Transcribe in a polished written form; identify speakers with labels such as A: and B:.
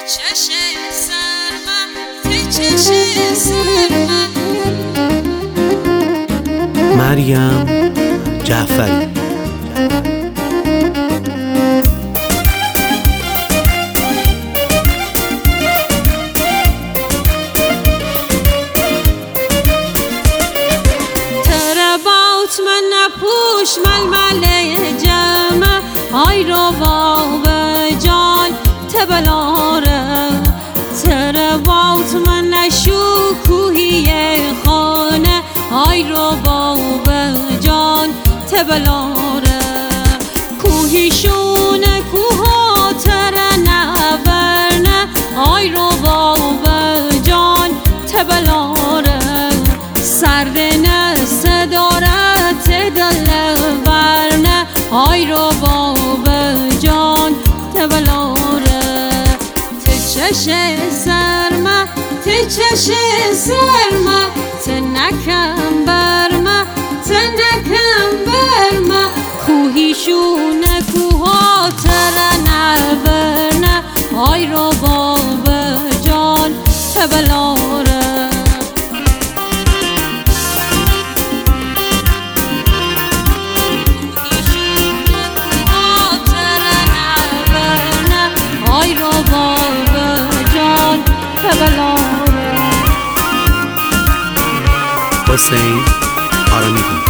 A: مریم جعفری.
B: تربات من نپوش ململ جمع های رو باب جان تبلاره. تربات من نشو کوهی خانه های رو باب جان تبلاره. کوهیشونه کوها تر نورنه های رو باب جان تبلاره. سردنه صدارت دل ورنه های رو باب جان تبلاره. تچش سرمه تچش سرمه تنکم برمه تنکم برمه. کوهیشونه کوها تر نورنه های رو باب جان تبلاره.
A: حسین آرامی.